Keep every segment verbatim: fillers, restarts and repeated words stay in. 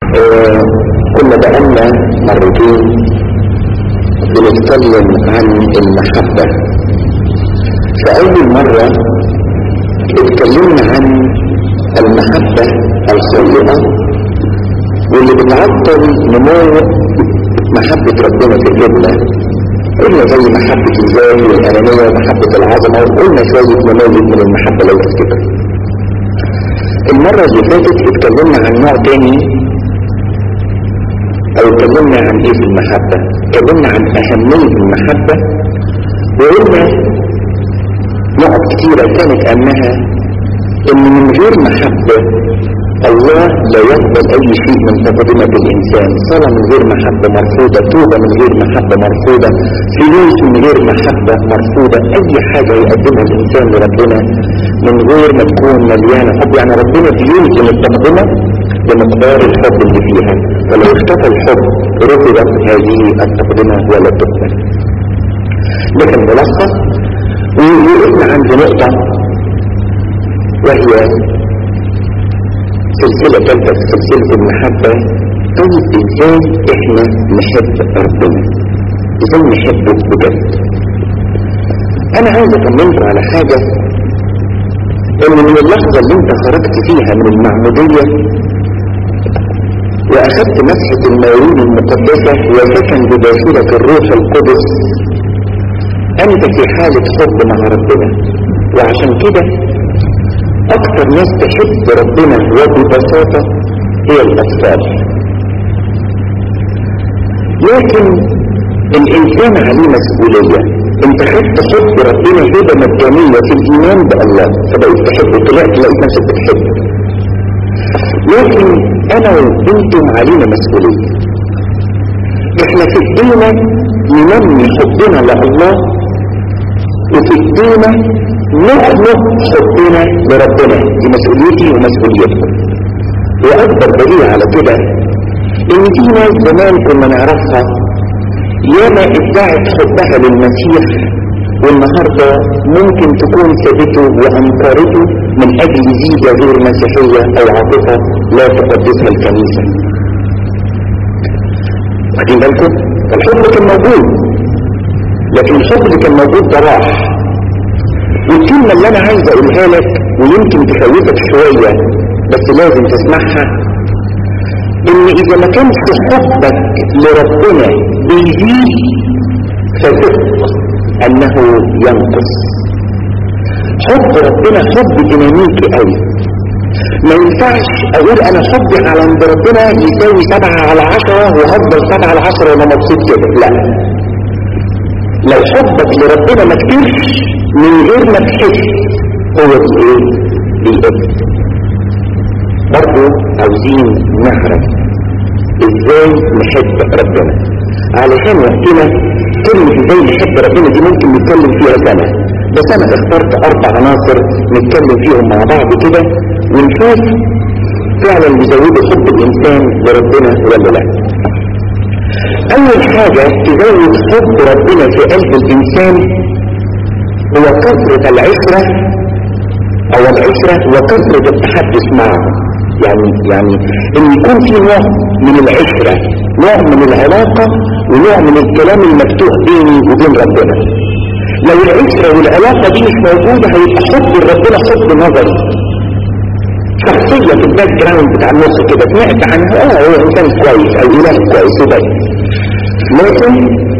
آه كنا بقالنا مرتين بنتكلم عن المحبة. فأول مرة اتكلمنا عن المحبة الخالقة واللي بتعطل نمو محبة ربنا في قلوبنا. قلنا زي محبة الذات والأنانية ومحبة العظمة، وقلنا شوية نماذج من المحبة لو تفتكر. المرة اللي فاتت اتكلمنا عن نوع تاني، او اتكلمنا عن ايه في المحبة؟ اتكلمنا عن اهمية المحبة وقلنا نقط كتيرة كانت انها ان من غير محبة الله لا يقبل اي شيء من تقدمة الانسان. صلاة من غير محبة مرفوضة، توبة من غير محبة مرفوضة، فلوس من غير محبة مرفوضة، اي حاجة يقدمها الانسان لربنا من غير ما تكون مليانة حب. يعني ربنا بيلزم التقدمة بمقدار الحب اللي فيها، ولو اختفى الحب رفضت هذه التقدمة ولا تقبل. لكن ملخص ووقفنا عند نقطة وهي سلسلة ثالثة في سلسلة المحبة. طيب ازاي احنا نحب ربنا؟ ازاي نحبه بجد؟ انا عايز اطمنكم على حاجة، ان من اللحظة اللي انت خرجت فيها من المعمودية واخذت مسحة المواريد المقدسة وسكن بباشرة الروح القدس، انت في حالة حب مع ربنا. وعشان كده اكتر ناس تحب ربنا وببساطة هي الاطفال. لكن الانسان عليه مسؤولية. انت خدت حب ربنا هبة مجانية في الايمان بالله، فبقيت تحبه، طلعت لقيت نفسك بتحبه. لكن انا وانتم علينا مسؤولية. احنا في ايدينا ننمي حبنا لله، وفي ايدينا نخلق حبنا لربنا. دي مسؤوليتي ومسؤوليتكم. واكبر دليل على كده ان في ناس زمان كنا نعرفها ياما ادعت حبها للمسيح، والنهارده ممكن تكون سابته وانكرته من اجل زيجة غير مسيحية او عاطفة لا تقدسها الكنيسة. واخدين بالكم؟ الحب كان موجود، لكن الحب اللي كان موجود ده راح. والكلمة اللي انا عايز اقولها لك ويمكن تخوفك شوية بس لازم تسمعها، ان اذا ما كانش حبك لربنا بيزيد فثق انه ينقص. حب ربنا حب ديناميكي قوي. ما ينفعش اقول انا حبي على عند ربنا يساوي سبعة على عشرة وهفضل سبعة على عشرة وانا مبسوط كده. لا، لو حبك لربنا ما كتيرش من غير ما تحس هو بايه؟ بالقلب. برضو عاوزين نعرف ازاي نحب ربنا، علشان وقتنا كلمة ازاي نحب ربنا دي ممكن نتكلم فيها سنة، بس انا اخترت اربع عناصر نتكلم فيهم مع بعض كده ونشوف فعلا بيزودوا حب الانسان لربنا ولا لا. اول حاجة تزود حب ربنا في قلب الانسان هو كثرة العشرة او العشرة وكثرة التحدث معه. يعني يعني ان يكون في نوع من العشرة، نوع من العلاقة، ونوع من الكلام المفتوح بيني وبين ربنا. لو العشرة والعلاقة دي مش موجودة هيبقى حب ربنا حب نظري، شخصية في الباك جراوند بتاع النص كده سمعت عنها اه هو انسان كويس او اله كويس وبس. لكن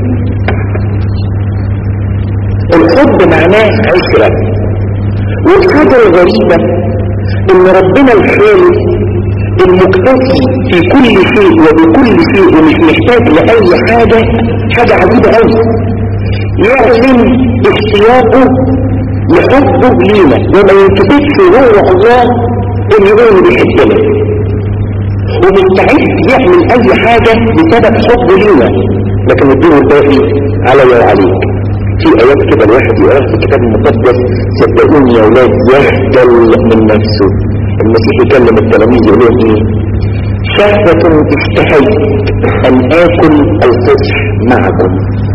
الحب معناه عشرة. والحاجة الغريبة ان ربنا الخالق المكتفي في كل شيء وبكل شيء ومش محتاج لأي حاجة، حاجة عجيبة قوي، يعلن اشتياقه لحبه لينا وما ينكتبش هو الله ان يقول بيحبنا، ومستعد يعمل اي حاجة بسبب حبه لينا. لكن الدين الباقي علي وعليك. في ايات كده الواحد يقرأ في الكتاب المقدس صدقوني يا اولاد يخجل من نفسه. المسيح يكلم التلاميذ يقول لهم ايه؟ شهوة اشتهيت ان اكل الفصح معكم.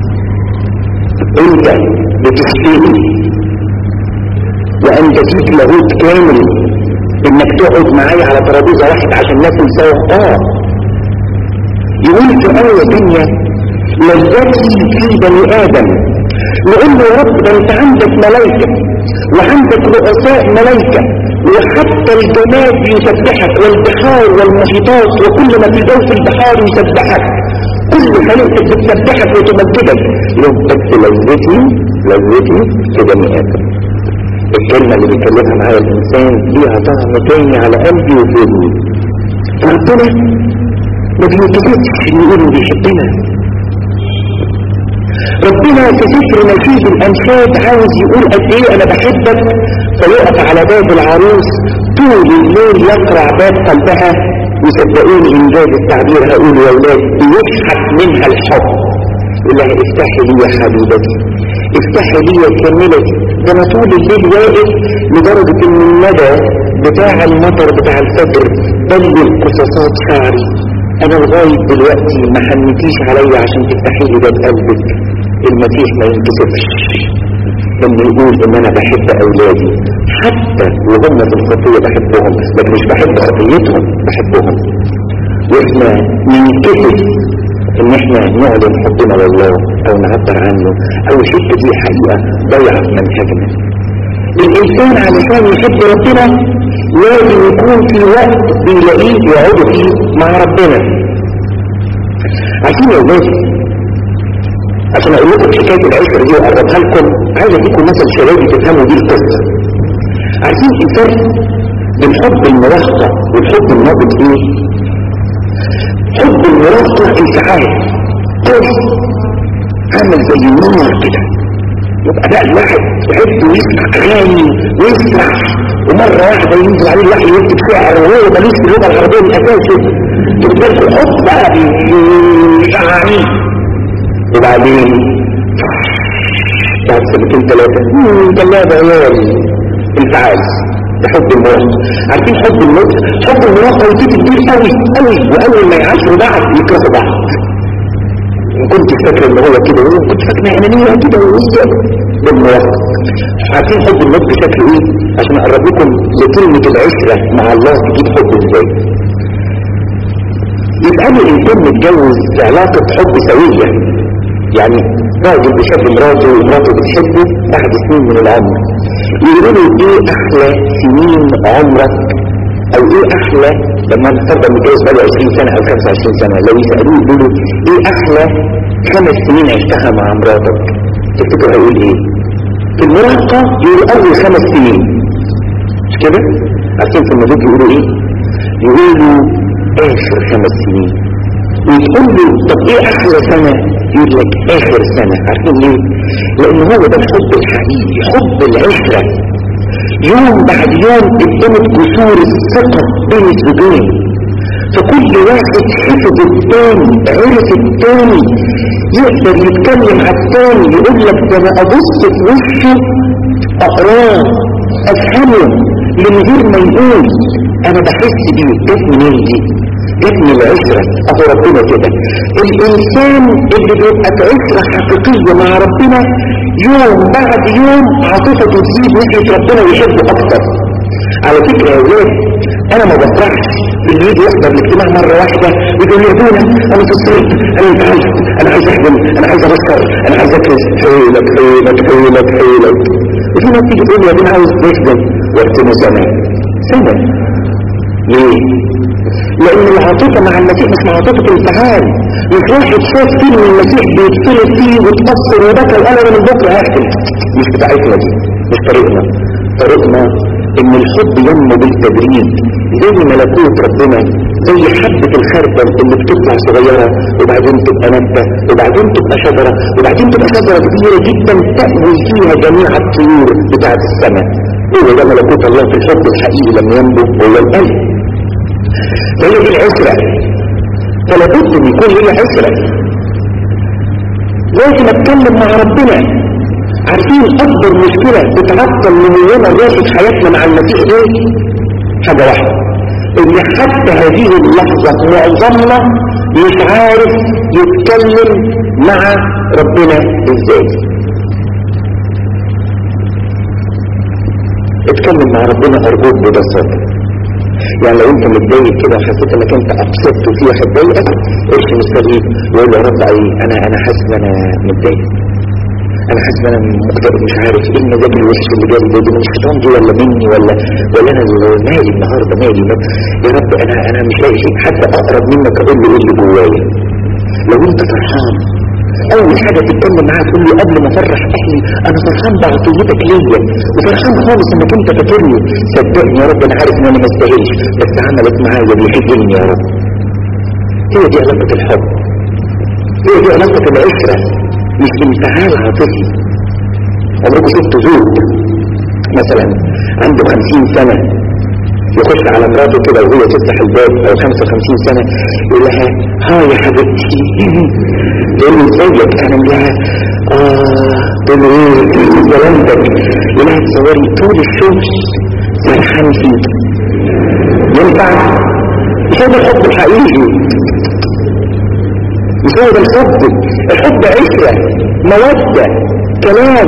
انت بتشتهي وانت فيك لاهوت كامل انك تقعد معايا على ترابيزه واحد عشان ناكل سوا. اه يقول في آية تانية لذتي في بني آدم، نقول له يا رب ده انت عندك ملائكة وعندك رؤساء ملائكة وحتى الجماد يسبحك والبحار والمحيطات وكل ما في جوف البحار يسبحك، كل خليقتك بتسبحك وتمجدك. يقول بس لذتي لذتي في بني آدم. الكلمة اللي بيكلمها معايا الإنسان ليها طعم تاني على قلبي وفهمي. ربنا ما بيتكتش يقولوا بيحبنا. ربنا في سفر نشيد الأنشاد عاوز يقول قد ايه انا بحبك، فيقف على باب العروس طول الليل يقرع باب قلبها، وصدقوني انجاز التعبير هقول يا ولاد بيسحب منها الحب. يقول لها افتحي لي يا حبيبتي، افتحي لي يا كاملتي، ده انا طول الليل واقف لدرجة ان الندى بتاع المطر بتاع الفجر بلل قصصات شعري، انا لغاية دلوقتي ما حنتيش عليا عشان تفتحي لي باب قلبك. المسيح ما ينكسفش انه يقول ان انا بحب اولادي حتى وهم في الخطية بحبهم، لكن مش بحب خطيتهم، بحبهم. واحنا ننكسف ان احنا نعلن حبنا لله او نعبر عنه، او الحته دي حقيقة ضيعة في منهجنا. الانسان علشان يحب ربنا لازم يكون في وقت بيلاقيه يقعد فيه مع ربنا. عشان يا ولاد عشان اقول لكم حكايه العشره دي واقربها لكم، عايز اديكم مثل شبابي تفهموا دي القصه. عارفين الفرق بين حب المراهقه والحب الناضج ايه؟ حب المراهقه انفعال طفل عامل زي النار كده، يبقى بقى الواحد يحب ويسمع اغاني ويسرح، ومره واحده ينزل عليه الوحي يكتب شعر وهو ماليش في اللغه العربيه من اساسه، تبقى الحب بقى بيشعرني. وبعدين بعد سنتين ثلاثة ثلاثة عيال انفعال لحب المراهقة. عارفين حب المراهقة؟ حب المراهقة يزيد كبير قوي قوي، وأول ما يعاشروا بعض يكرهوا بعض. كنت فاكر ان هو كده وهو كنت فاكر انانية كده وهي بالمراهقة. عارفين حب المراهقة بشكل ايه؟ عشان اقرب لكم لكلمة العشرة مع الله تجيب حب ازاي. يبقى لي انسان متجوز علاقة حب سوية، يعني راجل بيحب مراته ومراته بتحبه بعد سنين من العمر، يقولوا له ايه احلى سنين عمرك، او ايه احلى لما نفضل متجوز بقاله عشرين سنة او خمسة وعشرين سنة، لو يسألوه يقولوا ايه احلى خمس سنين عشتها مع مراتك، تفتكر هيقول ايه؟ في المراهقة يقولوا اول خمس سنين، مش كده؟ عارفين في المدود يقولوا ايه؟ يقولوا اخر خمس سنين. ويقول له طب ايه احلى سنة؟ يقول لك اخر سنة. عارفين ليه؟ لان هو ده الحب الحقيقي، حب العشرة. يوم بعد يوم اتبنت جسور الثقة بين الزوجين، فكل واحد حفظ التاني، عرف التاني، يقدر يتكلم على التاني، يقول لك ده انا ابص في وشه اقراه افهمه من غير ما يقول انا بحس بيه. جت منين دي؟ جت من العشرة. اهو ربنا كده الانسان اللي بيبقى في عشرة حقيقية مع ربنا يوم بعد يوم عاطفته تزيد ناحية ربنا ويحبه اكتر. على فكرة يا ولاد انا ما بفرحش اللي يجي يحضر الاجتماع مرة واحدة يقول لي ابونا انا تصرت، انا انتعلت، انا عايز اخدم، انا عايز ابشر، انا عايز اكرس، حيلك حيلك حيلك حيلك. وفي ناس تيجي تقول لي يا ابونا عاوز تخدم وقتنا سنة سنة. ليه؟ لان العاطفة مع المسيح مش عاطفة انفعال، مش واحد شاف فيلم المسيح بيتصلب فيه وتأثر وبكى وقال انا من بكره هقتل. مش بتاعتنا دي، مش طريقنا. طريقنا ان الحب ينمو بالتدريج زي ملكوت ربنا، زي حبة الخردل اللي بتطلع صغيرة وبعدين تبقى نبتة وبعدين تبقى شجرة وبعدين تبقى شجرة كبيرة جدا تأوي فيها جميع الطيور بتاعت السماء. هو ده ملكوت الله في الحب الحقيقي لما ينبو جوه القلب. فهي دي العسرة، فلا بد ان يكون لي عسرة. لازم اتكلم مع ربنا. عارفين اكبر مشكلة بتعطل نمونا الروحي في حياتنا مع المسيح ايه؟ حاجة واحدة، ان حتى هذه اللحظة معظمنا مش عارف يتكلم مع ربنا ازاي. اتكلم مع ربنا ارجوك ببساطة. يعني لو انت متضايق كده وحسيت انك انت ابسطت وفي واحد ضايقك، ايش مستغيب ويقول له يا رب اي انا انا حاسس ان انا متضايق، انا حاسس ان انا مكتئب، مش عارف ايه المزاج الوحش اللي جاي ده، من الشيطان دي ولا مني ولا ولا انا مالي النهارده مالي. يا رب انا انا مش لاقي شيء حتى اقرب منك اقول له ايه اللي جوايا. لو انت فرحان اول حاجه تتكلم معاه تقول له قبل ما افرح اهلي انا فرحان بعطيتك ليا وفرحان خالص انك انت فاكرني، صدقني يا رب انا عارف ان انا ما استاهلش بس عملت معايا بيحبني يا رب. هي دي علاقه الحب، هي دي علاقه العشره، مش انفعال عاطفي. عمركم شفتوا زوج مثلا عنده خمسين سنه يخش على مراته كده وهي تفتح الباب او خمسة وخمسين سنة يقول لها ها يا حبيبتي، تقول له ازيك، انا لها اه تقول له ايه سلامتك، يقول لها تصوري طول الشغل فرحان فيك. ينفع؟ مش هو ده الحب الحقيقي، مش هو ده الحب. الحب عشرة، مودة، كلام.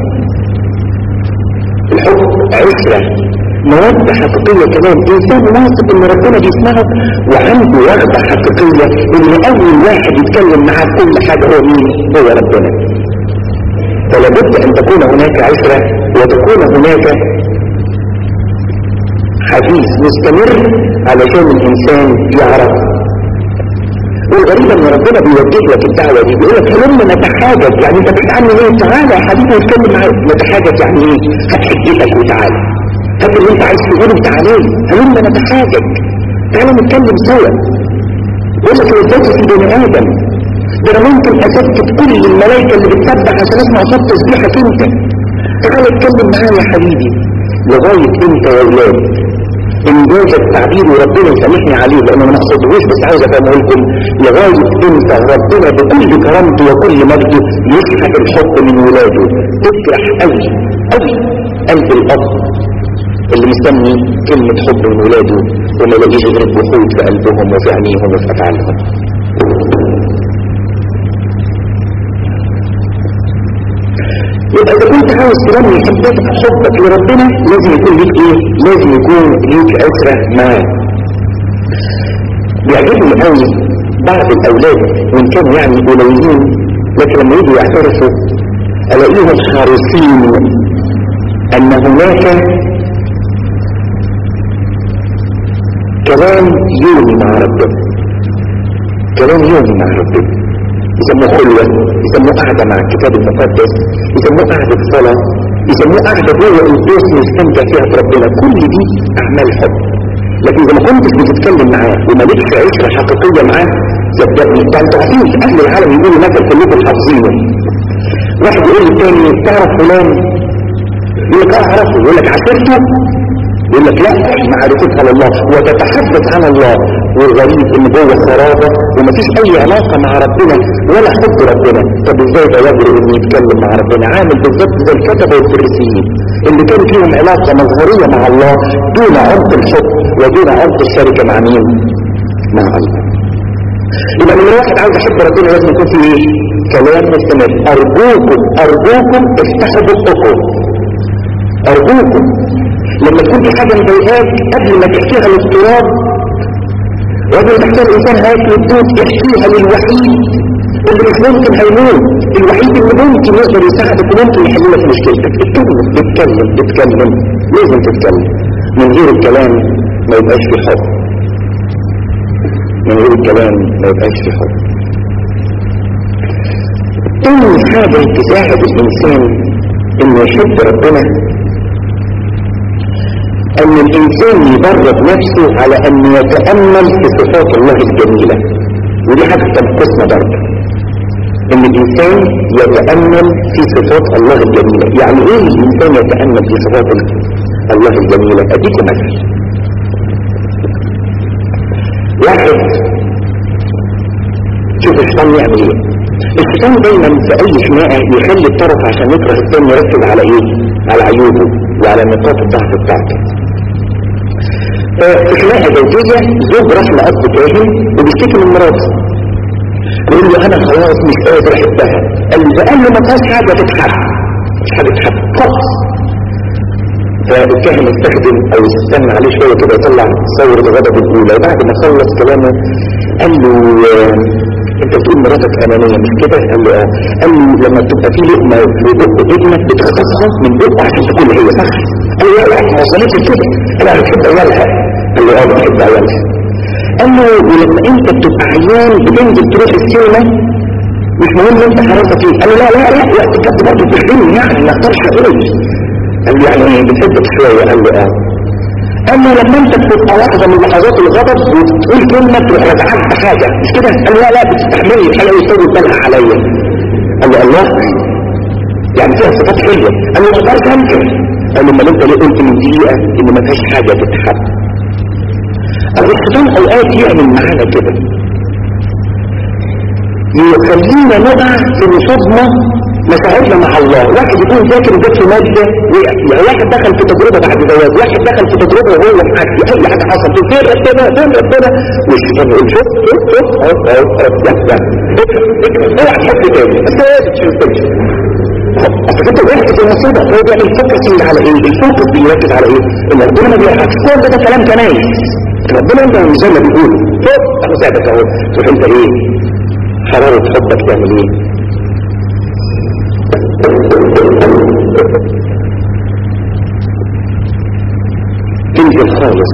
الحب عشرة، مودة حقيقية، كلام. إنسان واثق إن ربنا بيسمعه وعنده رغبة حقيقية إن أول واحد يتكلم معاه كل حاجة هو مين؟ هو ربنا. فلا بد أن تكون هناك عشرة وتكون هناك حديث مستمر علشان الإنسان يعرف. والغريب ان ربنا بيوجه لك الدعوه دي، بيقول لك هلما نتحاجج، يعني انت بعيد عني ليه؟ تعالى يا حبيبي واتكلم معايا. نتحاجج يعني ايه؟ هات حجتك وتعالى، هات اللي انت عايز تقوله وتعالى لي. هلما نتحاجج، تعالى نتكلم سوا. يقول لك الذات في بني ادم ده انا ممكن اسكت كل الملائكه اللي بتسبح عشان اسمع صوت تسبيحك انت. تعالى اتكلم معايا يا حبيبي. لغايه انت يا اولاد ان جاز التعبير وربنا يسامحني عليه لانه ما اقصدهوش بس عاوز افهمه لكم، لغايه انت ربنا بكل كرامته وكل مجده يسحب الحب من ولاده. تفرح قوي قوي قلب الاب اللي مستني كلمه حب من ولاده وما يلاقيش غير الوقود في قلبهم وفي عينيهم وفي افعالهم. يبقى اذا كنت عاوز ترمي حبك حبك لربنا لازم يكون ليك ايه؟ لازم يكون ليك عشرة معاه. بيعجبني قوي بعض الاولاد وان كانوا يعني قليلين لكن لما يجوا يعترفوا الاقيهم حريصين ان هناك كلام يومي مع ربنا، كلام يومي مع ربنا. يسموه خلوة، يسموه قاعدة مع الكتاب المقدس، يسموه قاعدة صلاة، يسموه قاعدة جوه البيت نستمتع فيها بربنا. كل دي أعمال حب. لكن إذا ما كنتش بتتكلم معاه وما لكش عشرة حقيقية معاه صدقني ده انتوا عارفين في أهل العالم يقولوا مثل كلكم حافظينه. واحد يقول للتاني تعرف فلان؟ يقول لك اه اعرفه، يقول لك عشرته؟ يقول لك لا معرفتها لله وتتحدث عن الله. والغريب ان جوه خرابه ومفيش اي علاقه مع ربنا ولا حب ربنا. طب ازاي ده يجرؤ انه يتكلم مع ربنا؟ عامل بالظبط زي الكتبه والفريسيين اللي كان فيهم علاقه مظهريه مع الله دون عمق الحب ودون عمق الشركه مع مين؟ مع الله. يبقى من واحد عاوز يحب ربنا لازم يكون فيه ايه؟ كلام مستمر. ارجوكم ارجوكم افتحوا بقكم، ارجوكم لما تكون في حاجه مضايقاك قبل ما تحكيها للتراب وقبل ما تحكيها الانسان هياكل الدود احكيها للوحيد اللي مش ممكن هيموت، الوحيد اللي ممكن يقدر يساعدك وممكن يحل لك مشكلتك. اتكلم اتكلم اتكلم، لازم تتكلم. من غير الكلام ما يبقاش في حب، من غير الكلام ما يبقاش في حب. تاني حاجه تساعد الانسان انه يحب ربنا ان الانسان يدرب نفسه على ان يتأمل في صفات الله الجميلة. ودي حاجة تنقصنا برضه، ان الانسان يتأمل في صفات الله الجميلة. يعني ايه الانسان يتأمل في صفات الله الجميلة؟ اديكم مثل. واحد شوف الشيطان يعمل ايه. الشيطان دايما في اي خناقة يخلي الطرف عشان يكره الثاني يركز على ايه؟ على عيوبه وعلى نقاط الضعف بتاعته. في خناقة زوجية زوج راح لأب كاهن وبيشتكي من مراته، يقول له انا خلاص مش قادر احبها. قال له قال له ما فيهاش حاجة تتحب، مش حاجة تتحب خالص. فالكاهن استخدم او استنى عليه شويه كده يطلع ثوره الغضب الاولى. بعد ما خلص كلامه قال له انت بتقول مراتك انانيه مش كده؟ قال له اه. قال له لما تبقى في لقمه في بق ابنك بتخطفها من بقه عشان تكون هي صح؟ قال له لا ما وصلتش كده. انا بحب عيالها. قال له اه بحب عيالها. قال له ولما انت بتبقى عيان بتنزل تروح السينما مش مهم انت حراسك ايه؟ قال له لا لا لا وقت الجد برضه بتخدمني يعني ما اقدرش اقول. قال له يعني بتحبك شويه؟ قال له اه. قال له لما انت بتبقى واحده من لحظات الغضب وتقول كلمه تروح رجعت بحاجه مش كده؟ قال له لا لا بتستحملني الحاجه ويسوي بالها عليا. قال له الله يعني فيها صفات حلوه. قال له ما اقدرش انكر. قال له امال انت ليه قلت من دقيقه ان ما فيهاش حاجه تتحب؟ الشيطان اوقات يعمل معانا كده يخلينا نقع في صدمه مشاعرنا مع الله. واحد يكون ذاكر وجات في ماده يعني واحد دخل في تجربه بعد زواج، واحد دخل في تجربه وهو معدي اي حاجه حصلت فين ربنا فين ربنا والشيطان يقول شوف شوف شوف اهو اهو لا لا اوعى تحط تاني بس هو تشوف اصل انت وقعت في المصيبه. هو بيعمل فوكسنج على ايه؟ الفوكس بيركز على ايه؟ ان ربنا ما بيركزش. كل ده كلام كنايس. ربنا انت مش زي ما بيقول شوف اهو ساعدك اهو. تروح انت ايه؟ حراره حبك تعمل ايه؟ تنزل خالص.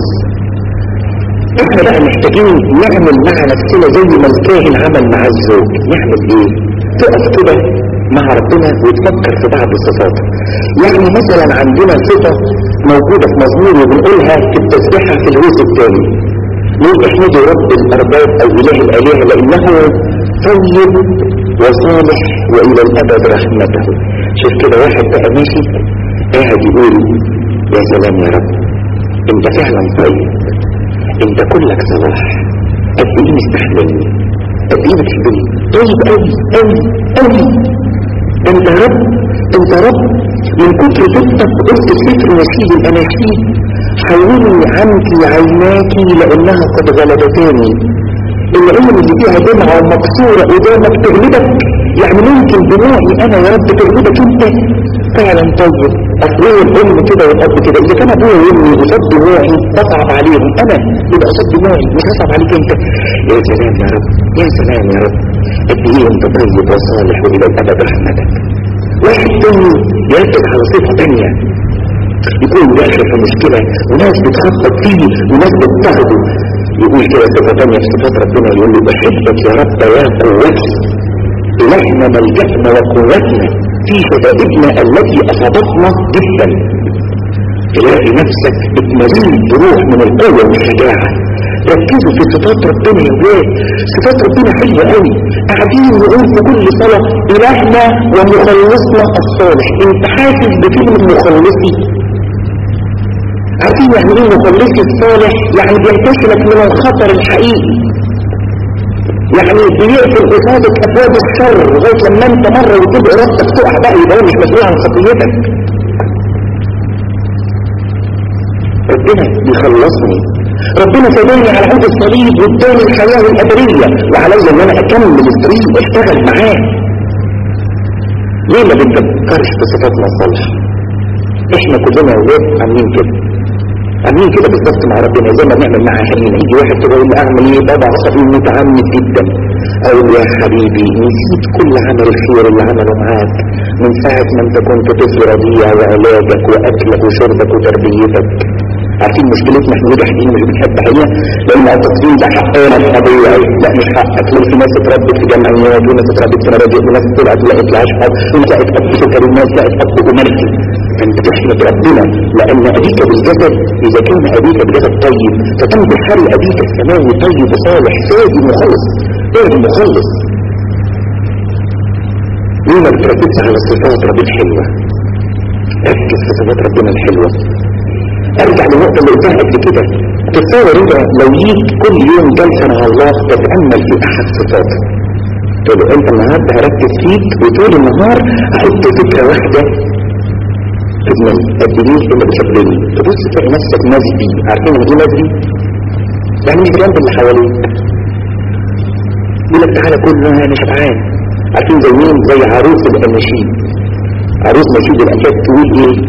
احنا بقى محتاجين نعمل مع نفسنا زي ما الكاهن عمل مع الزوج. نعمل ايه؟ تقف كده مع ربنا وتفكر في بعض الصفات. يعني مثلا عندنا صفة موجودة في مزمور وبنقولها في التسبيحة في الجزء الثاني، نقول احمدوا رب الارباب او اله الالهة لانه طيب وصالح والى الابد رحمته. شوف كده واحد بقى ماشي قاعد يقول يا سلام يا رب انت فعلا طيب، انت كلك صلاح، قد ايه مستحملني، قد ايه بتحبني، طيب قوي قوي قوي. انت رب انت رب من كتر طيبتك قلت الفكر نشيد الاناشيد حولني عنك عيناك لانها قد غلبتاني. العين اللي فيها دمعة ومكسورة قدامك تغلبك، يعني ممكن دموعي انا يا رب تغلبك انت. فعلا طيب. اصل هو الام كده والاب كده، اذا كان ابويا وامي قصاد دموعي بصعب عليهم، انا يبقى قصاد دموعي مش هصعب عليك انت. يا سلام يا رب يا سلام يا رب قد ايه انت طيب وصالح والى الابد رحمتك. واحد تاني يركز على صفة تانية، يكون داخل في مشكلة وناس بتخطط فيه وناس بتضغطه، يقول كده صفة تانية في صفات ربنا، يقول له بحبك يا رب يا قوتي، إلهنا ملجأنا وقوتنا في شدائدنا التي أصابتنا جدا. تلاقي نفسك اتمليت بروح من القوة والشجاعة. ركزوا في صفات ربنا يا ولاد، صفات ربنا حلوة قوي. قاعدين نقول في كل صلاة إلهنا ومخلصنا الصالح. انت حاسس بكلمة مخلصي؟ عارفين يعني ايه مخلصي الصالح؟ يعني بينتشلك من الخطر الحقيقي، يعني بيقفل قصادك ابواب الشر لغايه لما انت مره وتبقى راسك تقع بقى يبقى مش مسؤول عن خطيتك. ربنا بيخلصني، ربنا سابني على عود الصليب واداني الحياه الابديه، وعليا ان انا اكمل الطريق واشتغل معاه. ليه ما بنفكرش في صفاتنا الصالحه؟ احنا كلنا اولاد عاملين كده عاملين كده بالظبط مع ربنا زي ما بنعمل مع اهالينا. يجي واحد كده يقول لي اعمل ايه؟ بابا عصبي متعمد جدا. اقول يا حبيبي نسيت كل عمل الخير اللي عمله معاك من ساعه ما انت كنت طفل رضيع، وعلاجك واكلك وشربك وتربيتك. عارفين مشكلتنا احنا ليه حقين مش بنحب هي؟ لان التصوير ده حقنا طبيعي. لا مش حقك. ليه في ناس اتربت في جمعيات وناس اتربت في مراجع وناس طلعت لقت لهاش حق وناس لقت اب سكري وناس لقت اب امريكي. فانت تحمد ربنا لان ابيك بالجسد، اذا كان ابيك بالجسد طيب فتنبي حال ابيك السماوي طيب وصالح سادي مخلص غير مخلص. ليه ما بتركزش على صفات ربنا الحلوه؟ ركز في صفات ربنا الحلوه. ارجع للنقطه اللي قلتها قبل كده. تصور انت لو جيت كل يوم جلسه مع الله تتامل في احد صفاته، تقول له انت النهارده هركز فيك وطول النهار احط فكره واحده في دماغي قد ايه اللي بيشغلني. تبص تلاقي نفسك مزدي. عارفين ايه مزدي؟ يعني مش جنب اللي حواليك. يقول لك تعالى كل انا شبعان. عارفين زي مين؟ زي عروس الاناشيد. عروس نشيد الانشاد تقول ايه؟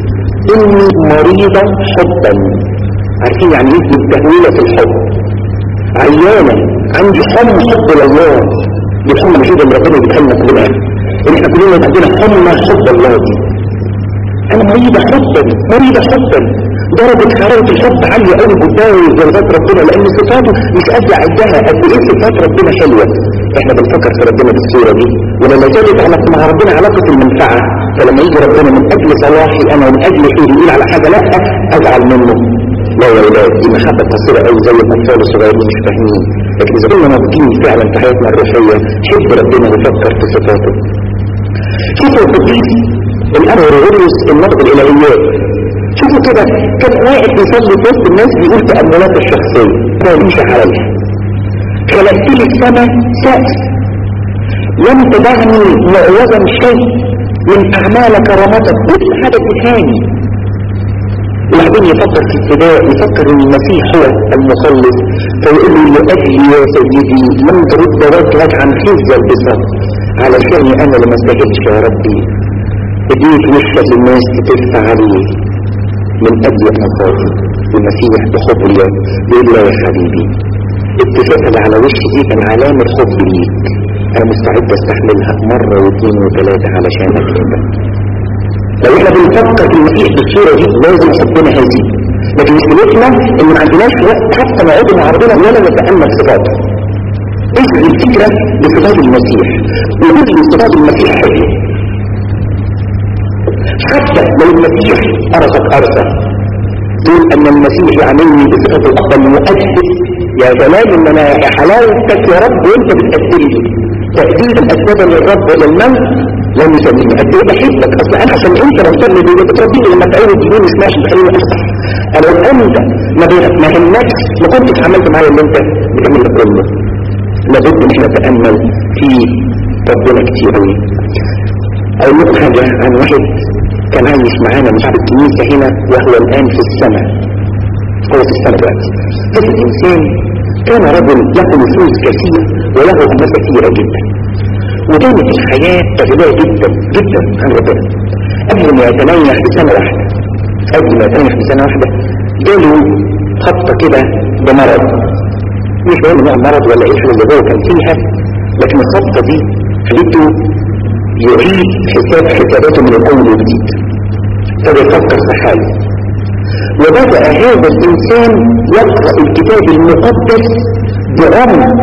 إني مريضة حبا. عارفين يعني ايه متهوية في الحب؟ عيانة عندي حمى حب الله. دي الحمى مش اللي ربنا بيتهلنا كلنا، ان احنا كلنا عندنا حمى حب الله دي. انا مريضة حبا مريضة حبا. درجة حرارة الحب عالية قوي قدامي درجات ربنا، لان صفاته مش قد عدها قد ايه صفات ربنا حلوة. احنا بنفكر في ربنا بالصورة دي، ولما زادت علاقة مع ربنا علاقة المنفعة، فلما يجي ربنا من اجل صلاحي انا ومن اجل خيري يقول على حاجة لا ازعل منه. لا يا ولاد، دي محبة قصيرة قوي زي الاطفال الصغيرين مش فاهمين. لكن اذا كنا ناضجين فعلا في حياتنا الروحية حب ربنا ونفكر في صفاته. شوفوا القديس الأنور غريوس النقد الإلهيات، شوفوا كده كان واقف يصلي في وسط الناس بيقول تأملاته الشخصية ما يمشي عليها. خلقت لي السماء سقف لم تدعني معوزا شيء من أعمال كرامتك، كل حاجة تهاني. وبعدين يفكر في ابتداء، يفكر ان المسيح هو المخلص، فيقول له لأجلي يا سيدي لم ترد وجهك عن خزي البساط علشان انا لما استجبتش يا ربي اديت وشك للناس تدفع عليه من اجل اخاطي. المسيح بحبه يقول له يا حبيبي اتفاقي على وشي دي كان علامة حب ليك، انا مستعد استحملها مرة واثنين وثلاثة علشانك انت. لو احنا بنفكر في المسيح بالصورة دي لازم حبنا هذه، لكن مشكلتنا ان ما عندناش وقت حتى نقعد مع ربنا ولا نتأمل صفاته. اشغل الفكرة بصفات المسيح وبدل صفات المسيح حلو. حتى لو المسيح أرسك أرسك تقول أن المسيح يعملني بصفات الأفضل مؤدب. يا سلام إن أنا حلاوتك يا رب وأنت بتقدرني تأديب الأسباب للرب للمن لم يسميني قد ايه بحبك. اصل انا عشان انت بصلي بيه بتربيني لما تعيني تجيبني مش ماشي بخليني افتح. انا لو انت ما ما همكش ما كنتش عملت معايا اللي انت بتعمله كله. لابد ان احنا نتامل في ربنا كتير قوي. اقول لكم حاجه عن واحد كان عايش معانا مش عارف الكنيسه هنا وهو الان في السماء. هو في السماء دلوقتي. هذا الانسان كان رجل له نفوذ كثير وله امات كثيره جدا، وكانت الحياة تغلية جدا جدا عن ربنا. قبل ما يتنيح بسنة واحدة قبل ما يتنيح بسنة واحدة جاله خطة كده بمرض، مش مهم نوع مرض ولا ايش اللي هو كان فيها، لكن الخطة دي خليته يعيد حساب حساباته من الاول وجديد. فبيفكر في حاله، وبدأ هذا الانسان يقرأ الكتاب المقدس بعمق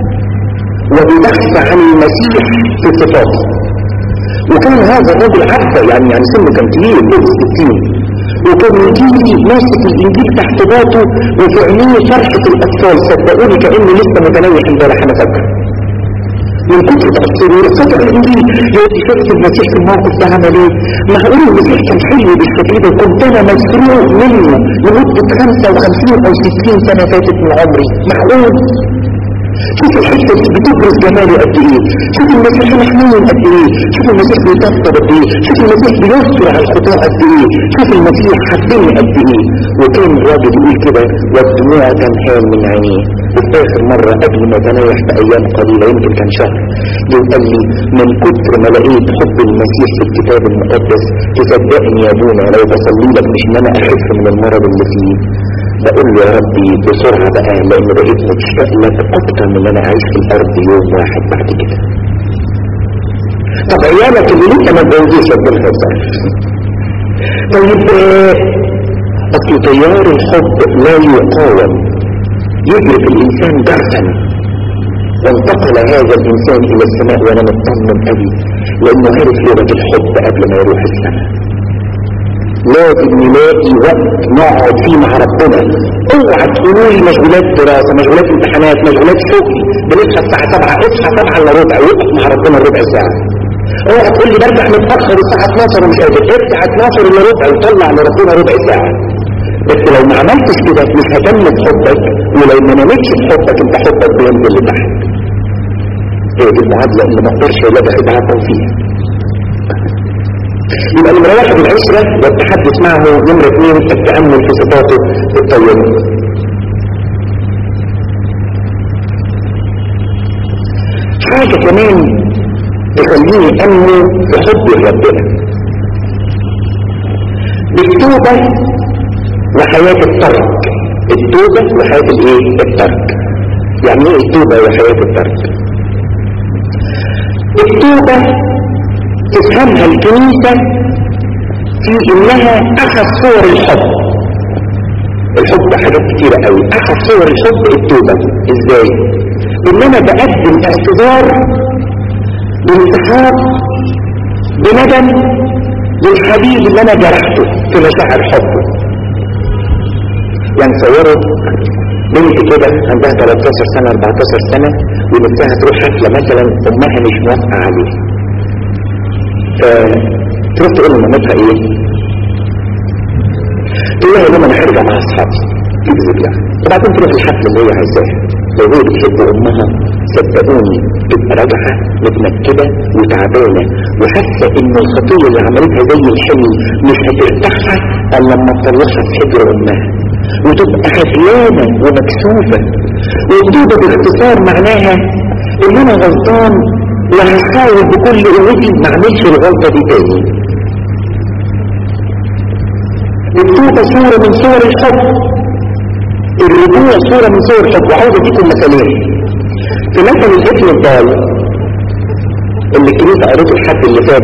وببحث عن المسيح في صفاته. وكان هذا الرجل عارفه يعني يعني سنه كان كبير فوق الستين، وكان يجي ماسك الانجيل تحت باطه وفي عينيه فرحه الاطفال. صدقوني كانه لسه متنيح امبارح انا فاكر من كتر تاثيره فتح الانجيل يقول شفت المسيح في الموقف ده عمل ايه. معقول المسيح كان حلو بالشكل ده؟ كنت انا مسروق منه لمده خمسة وخمسين او ستين سنه فاتت من عمري. معقول؟ شوف الحته دي بتبرز جماله قد ايه، شوف المسيح محمول قد ايه، شوف المسيح بيطبطب قد ايه، شوف المسيح بيستر على الخطاة قد ايه، شوف المسيح حبني قد ايه. وكان الراجل يقول كده والدموع تنهال من عينيه. وفي اخر مره قبل ما تنايح بايام قليله يمكن كان شهر قال لي من كتر ما لقيت حب المسيح في الكتاب المقدس تصدقني يا ابونا لو بصلي لك مش ان انا اخف من المرض اللي فيه، بقول له يا ربي بسرعة بقى لان بقيت متشتاق لك اكتر من اللي انا عايش في الارض يوم واحد بعد كده. طب عيالك اللي لسه ما اتجوزوش ربنا يرزقك. طيب اصل تيار الحب لا يقاوم، يدرك الانسان درسا. وانتقل هذا الانسان الى السماء وانا مطمن قوي لانه عرف لغة الحب قبل ما يروح السماء. لازم نلاقي وقت نقعد فيه مع ربنا. اوعى تقولوا لي مشغولات دراسه، مشغولات امتحانات، مشغولات شغل، بنصحى الساعه سبعة، اصحى سبعة الا ربع وقف مع ربنا ربع ساعه. اوعى تقول لي برجع متاخر الساعه اتناشر ومش قادر، ارجع اتناشر الا ربع وطلع لربنا ربع ساعه. بس لو ما عملتش كده مش هتمت حبك، ولو ما نمتش بحبك انت حبك بينزل لتحت. هي دي المعادله اللي ما اقدرش الاقي اتعاطى فيها. يبقى نمرة واحد العشرة والتحدث معه، نمرة اثنين التأمل في صفاته الطيبة. حاجة كمان تخليني أنمو في حب ربنا. التوبة وحياة الترك. التوبة وحياة الايه؟ الترك. يعني ايه التوبة وحياة الترك؟ التوبة تفهمها الكنيسة في انها اخذ صور الحب. الحب حاجات كتيرة قوي. اخذ صور الحب التوبة ازاي؟ ان انا بقدم اعتذار بانتحار بندم للحبيب اللي انا جرحته في مشاعر حبه. يعني تصوروا بنت كده عندها تلتاشر سنة اربعتاشر سنة ونفسها تروح حفلة مثلا امها مش موافقة عليها، فتروح تقول لمامتها ايه؟ تقول لها يا ماما انا هرجع مع اصحابي، تكذب يعني، وبعدين تروح الحفلة اللي هي عايزاها. لو هي بتحب امها صدقوني تبقى راجعة متنكدة وتعبانة وحاسة ان الخطية اللي عملتها زي الحلم مش هترتاحها الا لما تطلعها في حجر امها، وتبقى خجلانة ومكسوفة. والتوبة باختصار معناها ان انا غلطان وهحاول بكل قوتي ما اعملش الغلطة دي تاني. التوبة صورة من صور الحب، الرجوع صورة من صور الحب. وعاوز اديكم مثالين. في مثل الابن الضال اللي الكنيسة قريته الحد اللي فات،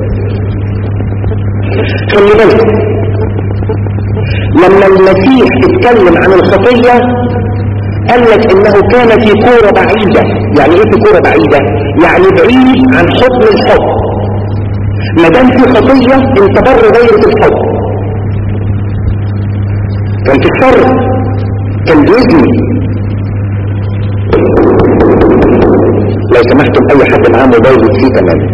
خلي بالك لما المسيح اتكلم عن الخطية قال لك انه كان في كورة بعيدة. يعني ايه في كورة بعيدة؟ يعني بعيد عن حضن الحب. ما دام في خطية انت بره دايرة الحب. كان في الشر، كان بيزني. لو سمحتم اي حد معاه موبايل فيه تماما.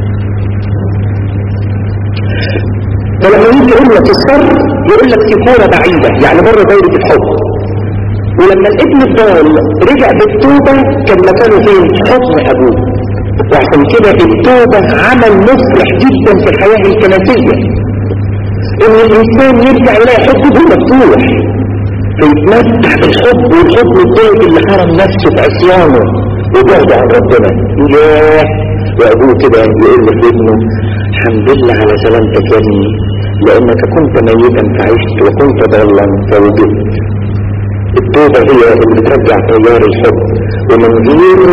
فلما يجي يقول لك الشر يقول لك في كورة بعيدة، يعني بره دايرة الحب. ولما الابن الضال رجع بالتوبة كان مكانه فين؟ حضن ابوه. وعشان كده التوبة عمل مفرح جدا في الحياة الكنسية، ان الانسان يرجع يلاقي حبه مفتوح فيتمتع بالحب والحب الضيق اللي حرم نفسه في عصيانه وبعده عن ربنا. ياه، وابوه كده يقول لابنه الحمد لله على سلامتك يا ابني، لانك كنت ميتا فعشت وكنت ضالا فوجدت. التوبة هي اللي بترجع تيار الحب، ومن غير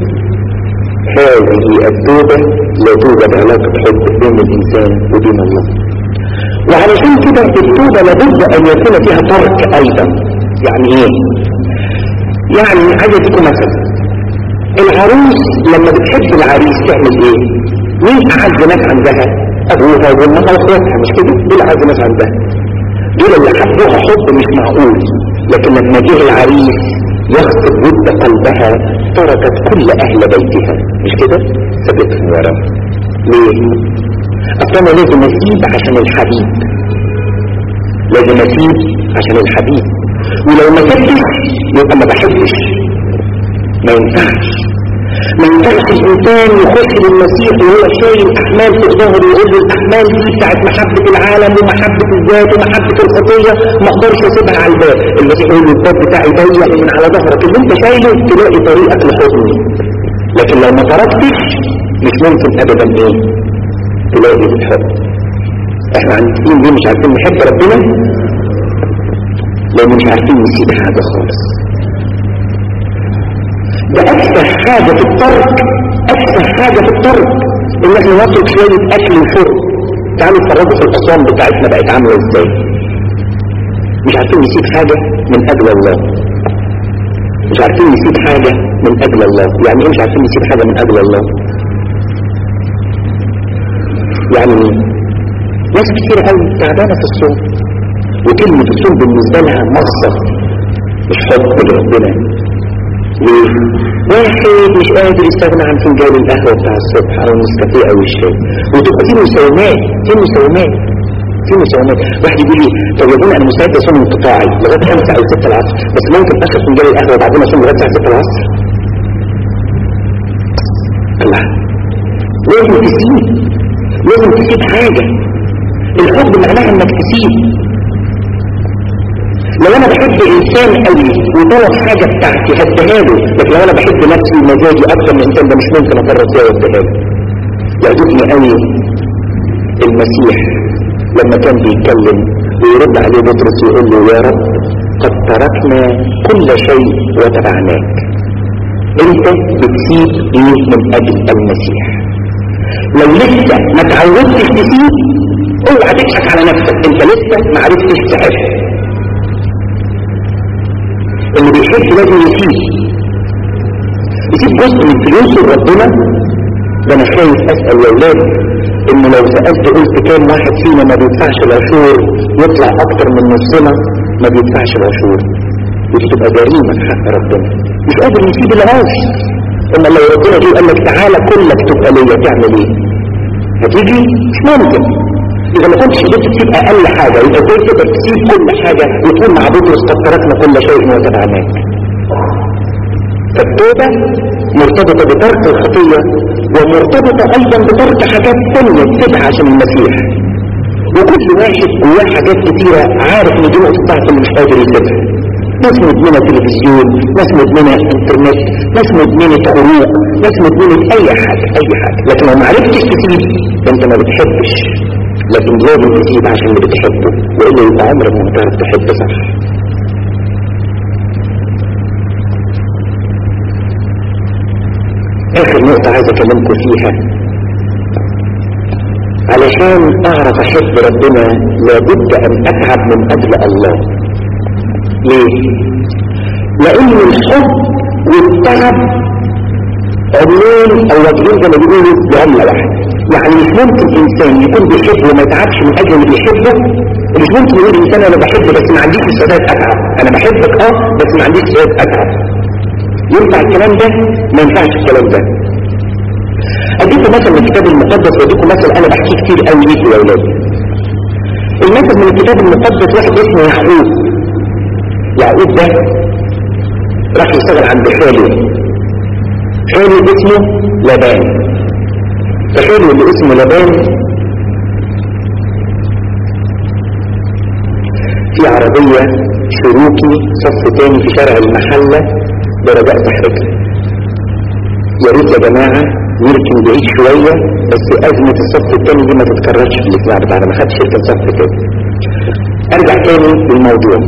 هذه التوبة لا توجد علاقة حب بين الإنسان وبين الله. وعلشان كده التوبة لابد أن يكون فيها ترك أيضا. يعني إيه؟ يعني عايز أديكم مثلا، العروس لما بتحب العريس تعمل إيه؟ مين أعز ناس عندها؟ أبوها وأمها وأخواتها، مش كده؟ دول أعز ناس عندها، دول اللي حبوها حب مش معقول. لكن لما جه العريس يخطب ود قلبها تركت كل أهل بيتها، مش كده؟ سابتهم وراه. ليه؟ أصلا لازم أسيب عشان الحبيب، لازم أسيب عشان الحبيب. ولو ما سبتش يبقى ما بحبش. ما ينفعش ما ينفعش الإنسان يخش للمسيح وهو شايل أحمال في ظهره ويقول له الأحمال دي بتاعت محبة العالم ومحبة الذات ومحبة الخطية ما اقدرش اسيبها على الباب. المسيح يقول له الباب بتاعي ضيق من على ظهرك، اللي انت شايله تلاقي طريقك لحضني. لكن لو ما تركتش مش ممكن ابدا ايه تلاقي بالحب. احنا عندنا ليه مش عارفين نحب ربنا؟ لان مش عارفين نسيب حاجة خالص. ده اكثر حاجة في الترك، اكثر حاجة في الترك ان احنا نترك شوية اكل وشرب. تعالوا اتفرجوا في الاسوان بتاعتنا بقت عاملة ازاي. مش عارفين نسيب حاجة من اجل الله، مش عارفين نسيب حاجة من اجل الله. يعني ايه مش عارفين نسيب حاجة من اجل الله؟ يعني ناس كتير قوي تعبانة في الصوم، وكلمة الصوم بالنسبة لها مصر مش حب لربنا. ليه؟ واحد مش قادر يستغنى عن فنجان القهوة بتاع الصبح او النسكافيه او الشاي، وتبقى في مساومات في مساومات في مساومات. واحد يقول لي طب يا ابني انا مستعد اصوم انقطاعي لغايه خمسة او ستة العصر، بس ممكن اشرب فنجان القهوة وبعدين اصوم لغايه الساعه ستة العصر. الله، لازم تسيب، لازم تسيب حاجة. الحب معناها انك تسيب. لو انا بحب انسان قوي وطلب حاجة بتاعتي هديها له، لكن لو انا بحب نفسي ومزاجي اكتر من الانسان ده مش ممكن افرط فيها واديها له. يعجبني قوي المسيح لما كان بيتكلم ويرد عليه بطرس ويقول له يا رب قد تركنا كل شيء وتبعناك. انت بتسيب ايه من اجل المسيح؟ لو لسه ما تعودتش تسيب اوعى تضحك على نفسك، انت لسه ما عرفتش تحب. اللي بيحب لازم يسيب يسيب جزء من فلوسه لربنا. ده انا خايف اسال يا اولاد انه لو سالت قلت كام واحد فينا ما بيدفعش العشور يطلع اكتر من نصنا ما بيدفعش العشور، ودي تبقى جريمه في حق ربنا. مش قادر يسيب العوش. اما لو ربنا جه قال لك تعالى كلك تبقى ليا تعمل ايه؟ هتيجي؟ مش ممكن. اذا ما كنتش قدرت تسيب اقل حاجه يبقى ازاي تقدر تسيب كل حاجه وتقول مع بطرس قد تركنا كل شيء وتبعناك؟ فالتوبه مرتبطه بترك الخطيه ومرتبطه ايضا بترك حاجات ثانيه تبقى عشان المسيح. وكل واحد جواه حاجات كتيره عارف ان دي نقطه ضعف اللي مش قادر يسيبها. ناس مدمنه تلفزيون، ناس مدمنه انترنت، ناس مدمنه خروج، ناس مدمنه اي حاجه اي حاجه. لكن لو ما عرفتش تسيب انت ما بتحبش، لكن لازم تسيب عشان اللي بتحبه، والا يبقى عمرك ما هتعرف تحب صح. اخر نقطه عايز اكلمكم فيها، علشان اعرف احب ربنا لابد ان اتعب من اجل الله. ليه؟ لان الحب والتعب عملين او وجهين زي ما بيقولوا بعمله واحده. يعني مش ممكن انسان يكون بيحب وما يتعبش من اجل اللي بيحبه، ومش ممكن يقول انسان انا بحب بس ما عنديش استعداد اتعب. انا بحبك اه بس ما عنديش استعداد اتعب. ينفع الكلام ده؟ ما ينفعش الكلام ده. اديكم مثل من الكتاب المقدس واديكم مثل انا بحكي كتير قوي ليكم يا اولاد. المثل من الكتاب المقدس واحد اسمه يعقوب. يعقوب ده راح يشتغل عند خاله. خاله اسمه لابان. فخاله اللي اسمه لابان في عربية شروكي صف تاني في شارع المحلة برجاء تحركها. يا ريت يا جماعة يمكن بعيد شوية بس أزمة الصف التاني دي ما تتكررش في الاجتماع بتاعنا، ما حدش يركن صف كده. أرجع تاني للموضوع.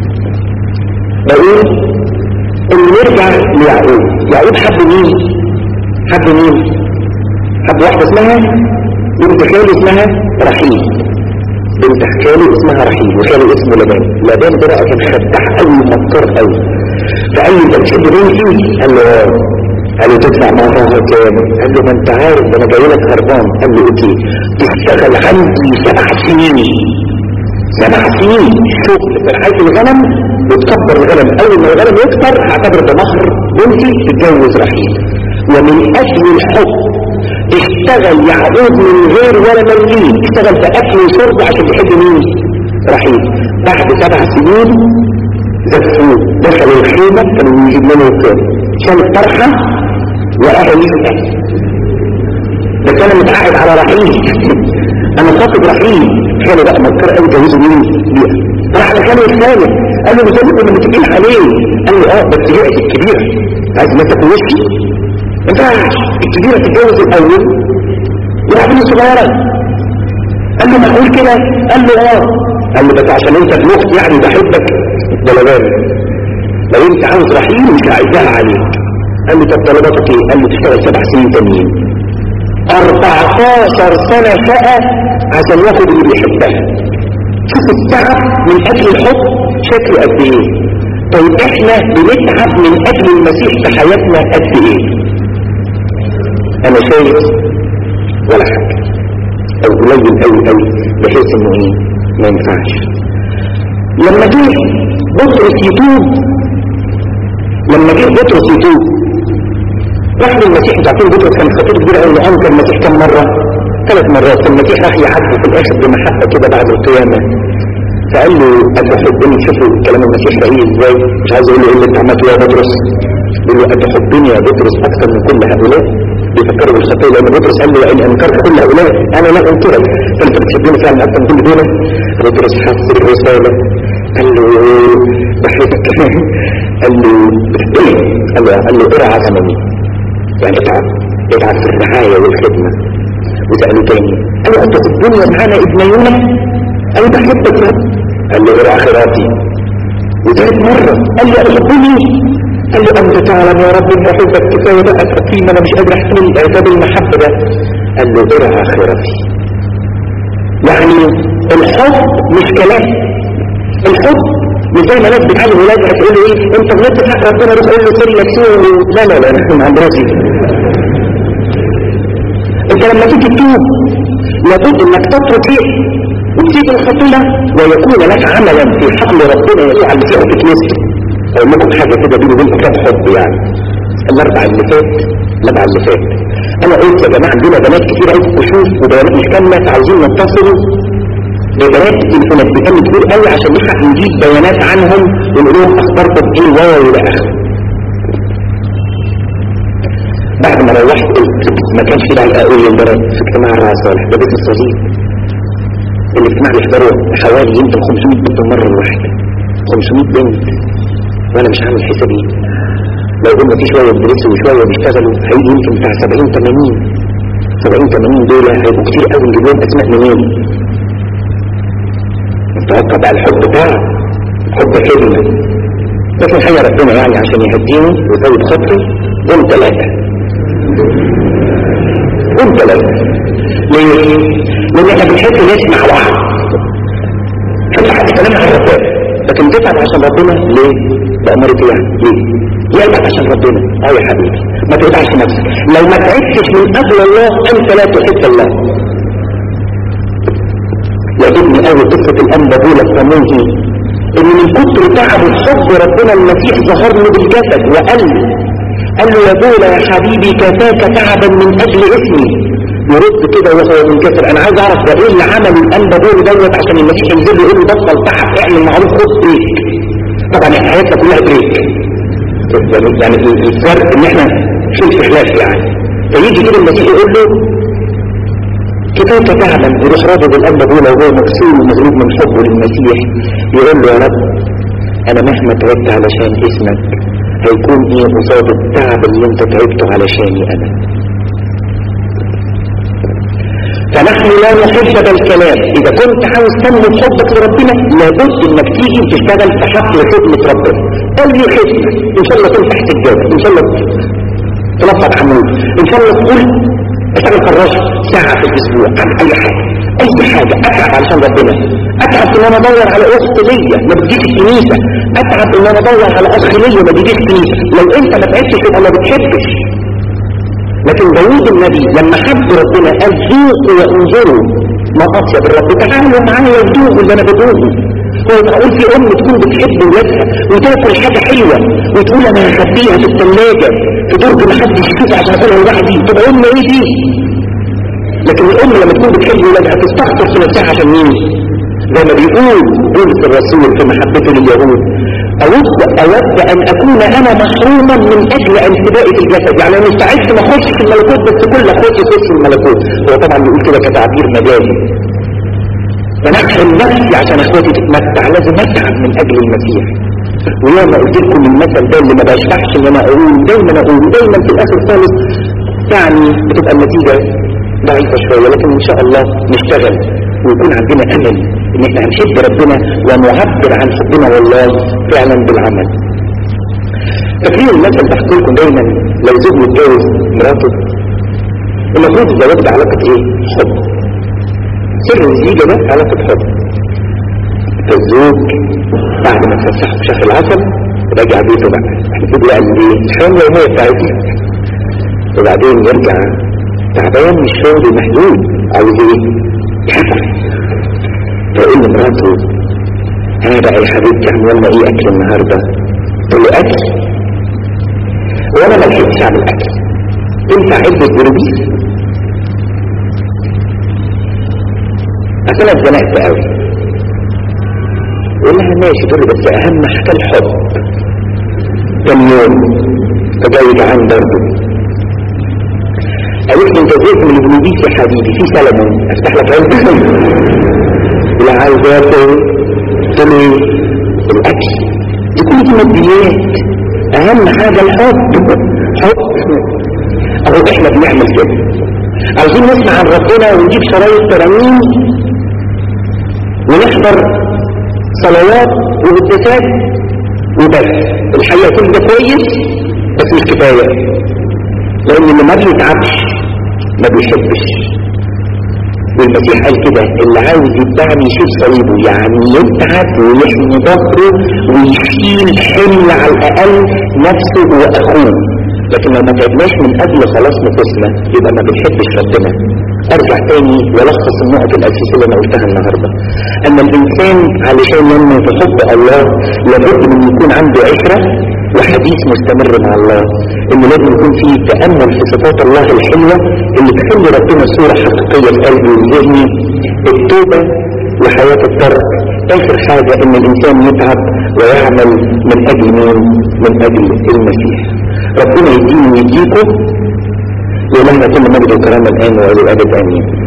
بقول اللي نرجع ليعقوب. يعقوب حب مين؟ حب مين؟ حب واحدة اسمها بنت خاله اسمها رحيل. بنت خاله اسمها رحيل وخاله اسمه لابان. لابان ده بقى كان خداع قوي ومكر قوي. فقال له انت بتحب بنتي؟ قال له اه. قال له تدفع مهرها كام؟ قال له ما انت عارف ده انا جاي لك هربان. قال له اوكي تشتغل عندي سبع سنين. سبع سنين شغل في رعاية الغنم وتكبر الغنم. اول ما الغنم يكبر هعتبر ده مهر بنتي تتجوز رحيل. ومن اجل الحب اشتغل يعقوب من غير ولا مليم، اشتغل في اكل وشرب عشان يحب مين؟ رحيل. بعد سبع سنين زفوه دخل الخيمة كانوا يجيب لنا الكام شال الطرحة وقال لي ده كان متعاقد على رحيل. انا خاطب رحيل. خاله بقى مكر قوي جوزه مين؟ بيئة. راح لخاله الثالث قال له مش ده اللي متفقين عليه؟ قال له اه بس هي الكبيرة عايز ما تكونش انت الكبيرة تتجوز الاول وراحين الصغيرة. قال له معقول كده؟ قال له اه. قال له بس عشان انت بنخت يعني بحبك ده لبان، لو انت عاوز رحيل مش هعزها عليك. قال له طب طلباتك ايه؟ قال له تشتغل سبع سنين تانيين. اربعتاشر سنة شقة عشان ياخد اللي بيحبها. شوف التعب من اجل الحب شكله قد ايه. طيب احنا بنتعب من اجل المسيح في حياتنا قد ايه؟ انا شايف ولا حاجة او قليل قوي قوي بحيث انه ايه ما ينفعش. لما جه بطرس يتوب لما جه بطرس يتوب راح للمسيح. انتوا عارفين بطرس كان خطير كبير قوي انه انكر المسيح كم مره؟ ثلاث مرات. المسيح راح يعدي في الاخر بمحبه كده بعد القيامه فقال له اتحبني. شوفوا كلام المسيح رهيب ازاي. مش عايز اقول له ايه اللي انت عملته يا بطرس. يقول له اتحبني يا بطرس اكثر من كل هؤلاء. بيفكروا بالخطيه لان بطرس قال له ان انكرت كل هؤلاء انا لا انكرك فانت بتحبني فعلا اكثر من كل دول. بطرس حس الرساله قال له بحبك. قال له بتحبني؟ قال له قال له ارعى غنمي يعني اتعب اتعب في الرعايه والخدمه. وسأله تاني قال له أتحبني ومعانا ابن يونا؟ قال له بحبك يا رب. قال له غير اخراتي. وثالث مرة قال له احبني. قال له انت تعلم يا رب اني احبك كفايه بقى تقييم، انا مش قادر احتمل عتاب المحبه ده. قال له غير اخرتي. يعني الحب مش كلام. الحب مش زي ما ناس بتعلم ولادها تقول له ايه انت غلطت في حق ربنا روح قول له سوري يا سوري. لا لا لا انا ما عندناش. انت لما تيجي تتوب لابد انك تترك ايه وتسيب الخطيئه ويكون لك عملا في حقل ربنا يسوع اللي فيه في كنيسته. اقول لكم حاجه كده بيني وبينكم كانت حب يعني. الاربع اللي فات الاربع اللي فات انا قلت يا جماعه عندنا بنات كتير قوي كشوف وبنات مش كامله عاوزين نتصلوا ببنات تليفونات بتعمل كتير قوي عشان نلحق نجيب بيانات عنهم ونقول لهم اخباركم ايه واو الى اخره. بعد ما روحت قلت ما كانش داعي اقول للبنات في اجتماع الرعاة صالح ده بيت الصليب. الاجتماع اللي احضروه حوالي يمكن خمسمية بنت المره الواحده. خمسمية بنت وانا مش عامل حسابي. لو قلنا في شويه بيدرسوا وشويه بيشتغلوا هيجي يمكن بتاع سبعين ثمانين. سبعين ثمانين دول هيبقوا كتير قوي نجيب لهم اسماء منين؟ نتوقع بقى الحب بتاعه حب خدمه. لكن حاجه ربنا يعني عشان يهديني ويزود خطري قوم ثلاثه. قوم ثلاثه. ليه؟ لان احنا بنحب نسمع بعض. حتى حد كلام عن ربنا لكن تتعب عشان ربنا ليه؟ بأمرك يعني ليه؟ يلعب عشان ربنا. اه يا حبيبي ما تقطعش نفسك. لو ما تعبتش من اجل الله انت لا تحب الله. يعجبني قوي قصه الانبا بولا الصموهي ان من كتر تعب الحب ربنا المسيح ظهر له بالجسد وقال قال له يا بولا يا حبيبي كفاك تعبا من اجل اسمي. يرد كده وهو منكسر. انا عايز اعرف ده ايه اللي عمله الانبا بولا دوت عشان المسيح ينزل يقول له بطل تعب اعمل معروف خد بريك. طبعا حياتنا كلها بريك يعني الفرق ان احنا في الخلاف يعني. فيجي كده المسيح يقول له كفاك تعبا يروح راضي بالانبا بولا وهو مكسور ومغلوب من حبه للمسيح يقول له يا رب انا مهما تعبت علشان اسمك هيكون ايه قصاد التعب اللي انت تعبته علشاني انا. فنحن لا نحب بالكلام. اذا كنت عاوز تنمو حبك لربنا لابد انك تيجي تشتغل في حقل خدمه ربنا. اي خدمه ان شاء الله تفتح سجاده ان شاء الله تلفظ عمود ان شاء الله تقول اشتغل فراشه ساعه في الاسبوع اي حاجه اي حاجه اتعب علشان ربنا. اتعب ان انا ادور على اخت ليا ما بتجيش الكنيسه. اتعب ان انا ادور على اخ ليا ما بيجيش الكنيسه. لو انت ما تعبتش يبقى ما بتحبش. لكن داوود النبي لما حب ربنا قال ذوقوا وانظروا ما اطيب الرب. تعالوا معايا وذوقوا اللي انا بدوقه. هو معقول في ام تكون بتحب ولادها وتاكل حاجه حلوه وتقول انا هخبيها في الثلاجه في درج ما حدش يشوفها عشان اكلها لوحدي؟ تبقى ام ايه دي؟ لكن الام لما تكون بتحب ولادها تستخسر في نفسها عشان مين؟ زي ما بيقول بولس الرسول في محبته لليهود أود أود أن أكون أنا محروما من أجل انتبائي في الجسد. يعني أنا مستعد ما أخش في الملكوت بس كل أخش في الملكوت. هو طبعا بيقول كده كتعبير مجازي. فنحرم نفسي عشان أخواتي تتمتع لازم أتعب من أجل المسيح. وياما قلت لكم المثل ده اللي ما بشبعش إن أنا أقول دايما أقول دايما في الآخر خالص يعني بتبقى النتيجة ضعيفة شوية. لكن إن شاء الله نشتغل ويكون عندنا أمل ان احنا هنحب ربنا ونعبر عن حبنا والله فعلا بالعمل. فاكرين المثل بحكي لكم دايما لو زوج متجوز مراته المفروض الزواج ده علاقه ايه؟ حب. سر الزيجه ده علاقه حب. فالزوج بعد ما تفسحوا في شهر العسل راجع بيته بقى احنا كده بقى الايه؟ الحياه اليوميه بتاعتنا. وبعدين يرجع تعبان من الشغل محدود عاوز ايه؟ يحفر. فقال لمراته انا بقى يا حبيبتي عملنا ايه اكل النهارده؟ قلت له اكل؟ وانا ما لحقتش اعمل اكل. تنفع علبه بروبيس؟ اصل انا اتزنقت قوي. يقول لها ماشي. تقول له بس اهم حاجه الحب. كم يوم فجاي جعان برضه. قالت لي انت زهقت من البروبيس يا حبيبي في سلمون افتح لك علبه. لا عايز اكل. قلت له الاكل دي كل دي ماديات. اهم حاجه الحب. حب اهو احنا بنعمل كده. عاوزين نسمع عن ربنا ونجيب شرايط ترانيم ونحضر صلوات وقداسات وبس. الحقيقة كل ده كويس بس مش كفاية، لأن اللي ما بيتعبش ما بيحبش. والمسيح قال كده اللي عاوز يتبعني يشيل صليبه، يعني يتعب ويحمي ظهره ويشيل حمل على الأقل نفسه وأخوه. لكن لو ما تعبناش من أجل خلاص نفسنا يبقى ما بنحبش ربنا. أرجع تاني ولخص النقط الأساسية اللي أنا قلتها النهاردة، أن الإنسان علشان ينمو في حب الله لابد من يكون عنده عشرة وحديث مستمر مع الله، إنه لازم يكون فيه تأمل في صفات الله الحلوة اللي تخلي ربنا صورة حقيقية في قلبه وذهني. التوبة وحياة الترك. آخر حاجة إن الإنسان يتعب ويعمل من أجل مين؟ من أجل المسيح. ربنا يديني ويديكم ولما كل مجد وكرامة الآن وإلى الأبد آمين.